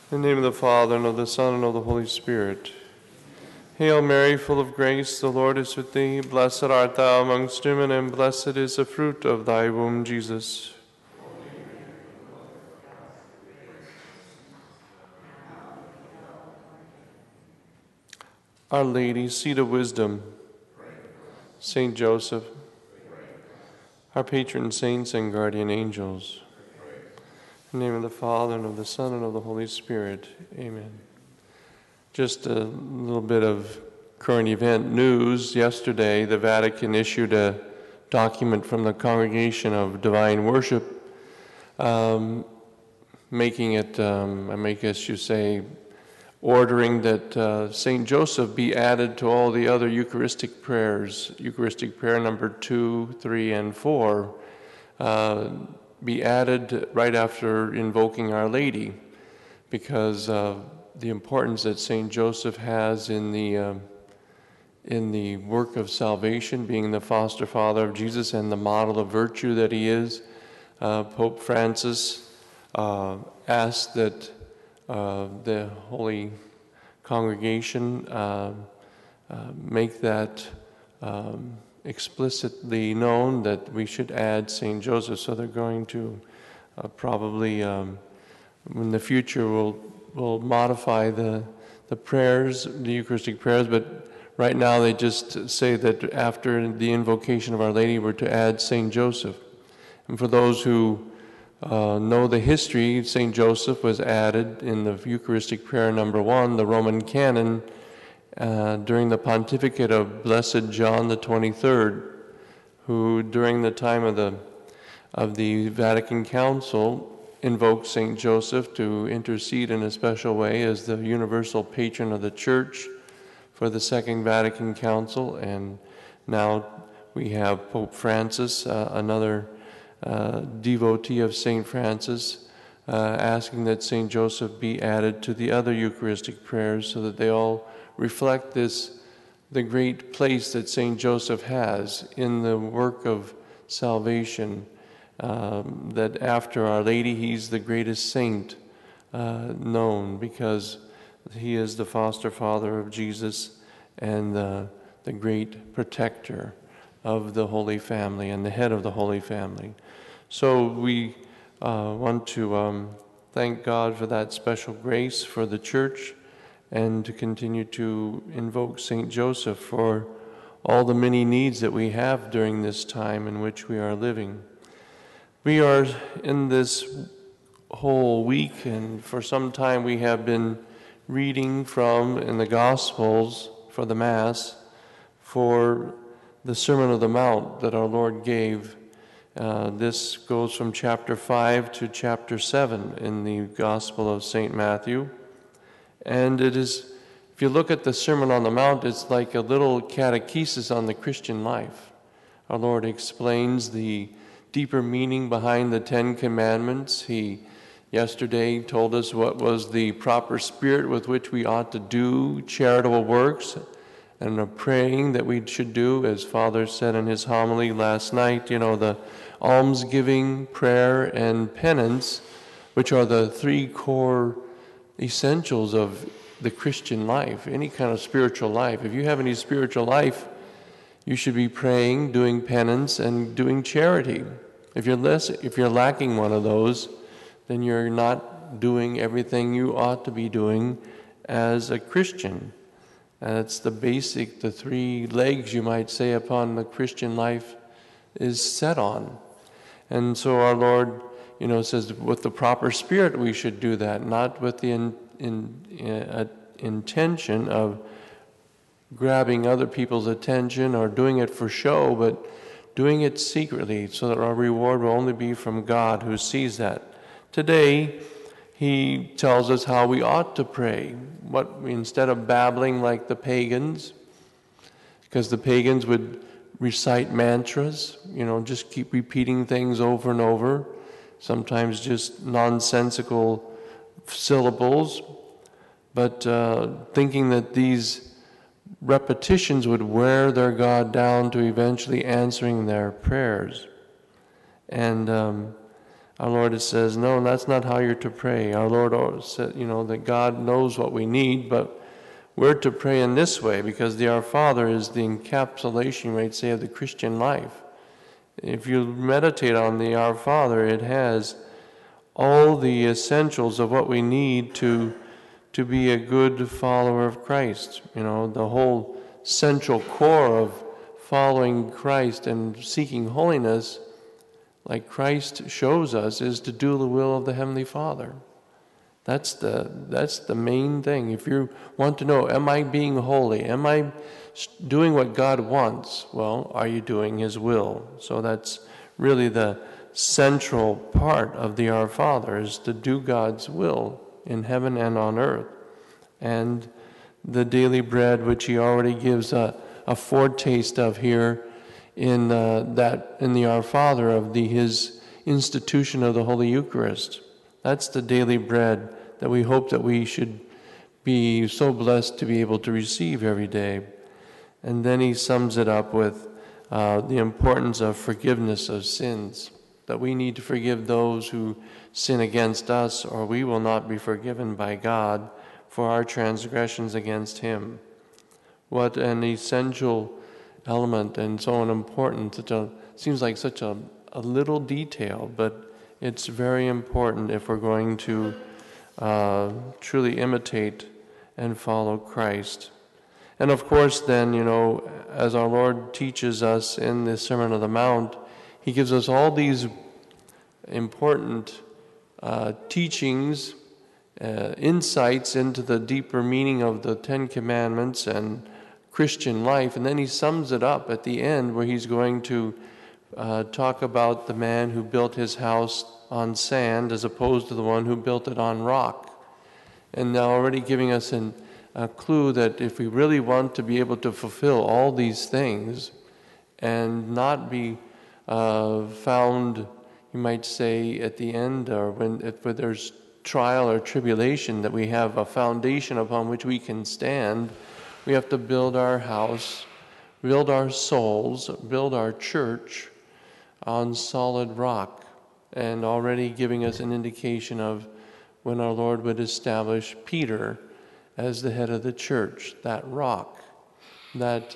In the name of the Father, and of the Son, and of the Holy Spirit. Hail Mary, full of grace, the Lord is with thee. Blessed art thou amongst women, and blessed is the fruit of thy womb, Jesus. Our Lady, seat of wisdom, Saint Joseph, our patron saints and guardian angels. In the name of the Father, and of the Son, and of the Holy Spirit. Amen. Just a little bit of current event news. Yesterday, the Vatican issued a document from the Congregation of Divine Worship, making it, I guess you say, ordering that St. Joseph be added to all the other Eucharistic prayers, Eucharistic prayer number 2, 3, and 4, be added right after invoking Our Lady, because of the importance that St. Joseph has in the work of salvation, being the foster father of Jesus and the model of virtue that he is. Pope Francis asked that the Holy Congregation make that explicitly known that we should add St. Joseph. So they're going to probably, in the future, will modify the prayers, the Eucharistic prayers, but right now they just say that after the invocation of Our Lady, we're to add St. Joseph. And for those who know the history, St. Joseph was added in the Eucharistic prayer number 1, the Roman canon, during the pontificate of Blessed John the 23rd, who during the time of the Vatican Council invoked St. Joseph to intercede in a special way as the universal patron of the Church for the Second Vatican Council. And now we have Pope Francis, another devotee of St. Francis, asking that St. Joseph be added to the other Eucharistic prayers so that they all reflect the great place that St. Joseph has in the work of salvation, that after Our Lady, he's the greatest saint known, because he is the foster father of Jesus and the great protector of the Holy Family and the head of the Holy Family. So we want to thank God for that special grace for the Church, and to continue to invoke St. Joseph for all the many needs that we have during this time in which we are living. We are in this whole week, and for some time we have been reading from in the Gospels for the Mass for the Sermon on the Mount that our Lord gave. This goes from chapter 5 to chapter 7 in the Gospel of St. Matthew. And it is, if you look at the Sermon on the Mount, it's like a little catechesis on the Christian life. Our Lord explains the deeper meaning behind the 10 Commandments. He yesterday told us what was the proper spirit with which we ought to do charitable works, and a praying that we should do, as Father said in his homily last night, the almsgiving, prayer, and penance, which are the 3 core essentials of the Christian life, any kind of spiritual life. If you have any spiritual life, you should be praying, doing penance, and doing charity. If you're lacking one of those, then you're not doing everything you ought to be doing as a Christian. And it's the 3 legs, you might say, upon the Christian life is set on. And so our Lord, says with the proper spirit we should do that, not with the intention of grabbing other people's attention or doing it for show, but doing it secretly so that our reward will only be from God, who sees that. Today, he tells us how we ought to pray. Instead of babbling like the pagans, because the pagans would recite mantras, just keep repeating things over and over, sometimes just nonsensical syllables, but thinking that these repetitions would wear their God down to eventually answering their prayers. And our Lord says, no, that's not how you're to pray. Our Lord said, that God knows what we need, but we're to pray in this way because the Our Father is the encapsulation, you might say, of the Christian life. If you meditate on the Our Father, it has all the essentials of what we need to be a good follower of Christ. The whole central core of following Christ and seeking holiness, like Christ shows us, is to do the will of the Heavenly Father. That's the main thing. If you want to know, am I being holy? Am I doing what God wants? Well, are you doing His will? So that's really the central part of the Our Father, is to do God's will in heaven and on earth. And the daily bread, which He already gives a foretaste of here in the Our Father, of His institution of the Holy Eucharist. That's the daily bread that we hope that we should be so blessed to be able to receive every day. And then He sums it up with the importance of forgiveness of sins, that we need to forgive those who sin against us, or we will not be forgiven by God for our transgressions against Him. What an essential element and so important. Seems like such a little detail, but it's very important if we're going to truly imitate and follow Christ. And of course then, as our Lord teaches us in the Sermon on the Mount, He gives us all these important teachings, insights into the deeper meaning of the Ten Commandments and Christian life, and then He sums it up at the end where He's going to talk about the man who built his house on sand as opposed to the one who built it on rock. And now already giving us a clue that if we really want to be able to fulfill all these things and not be found, you might say, at the end, or when there's trial or tribulation, that we have a foundation upon which we can stand, we have to build our house, build our souls, build our church on solid rock, and already giving us an indication of when our Lord would establish Peter as the head of the church, that rock, that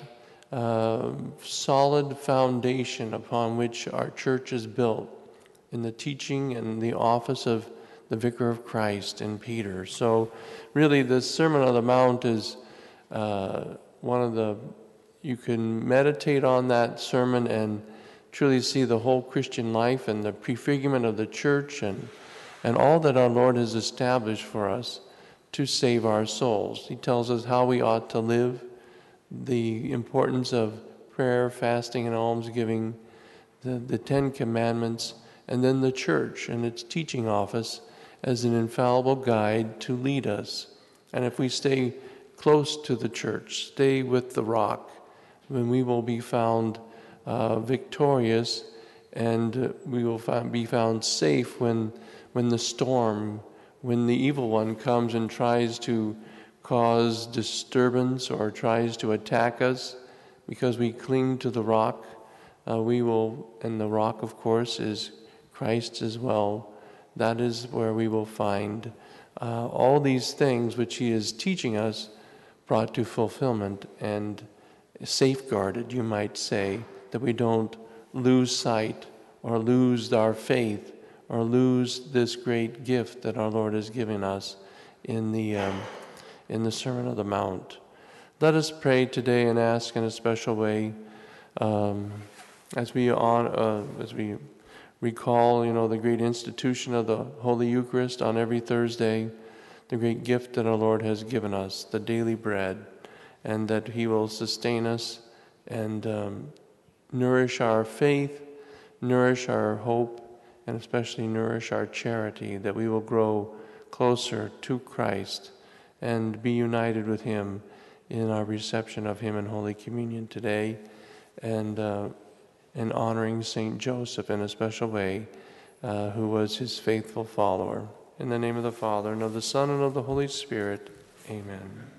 solid foundation upon which our church is built in the teaching and the office of the Vicar of Christ in Peter. So really the Sermon on the Mount is you can meditate on that sermon and truly see the whole Christian life and the prefigurement of the church and all that our Lord has established for us to save our souls. He tells us how we ought to live, the importance of prayer, fasting, and almsgiving, the Ten Commandments, and then the church and its teaching office as an infallible guide to lead us. And if we stay close to the church, stay with the rock, then we will be found victorious, and we will be found safe when the storm, when the evil one comes and tries to cause disturbance or tries to attack us, because we cling to the rock. And the rock, of course, is Christ as well. That is where we will find all these things which He is teaching us brought to fulfillment and safeguarded, you might say, that we don't lose sight or lose our faith or lose this great gift that our Lord has given us in the Sermon on the Mount. Let us pray today and ask in a special way as we recall, the great institution of the Holy Eucharist on every Thursday, the great gift that our Lord has given us, the daily bread, and that He will sustain us and nourish our faith, nourish our hope, and especially nourish our charity, that we will grow closer to Christ and be united with Him in our reception of Him in Holy Communion today, and honoring Saint Joseph in a special way, who was his faithful follower. In the name of the Father, and of the Son, and of the Holy Spirit, amen.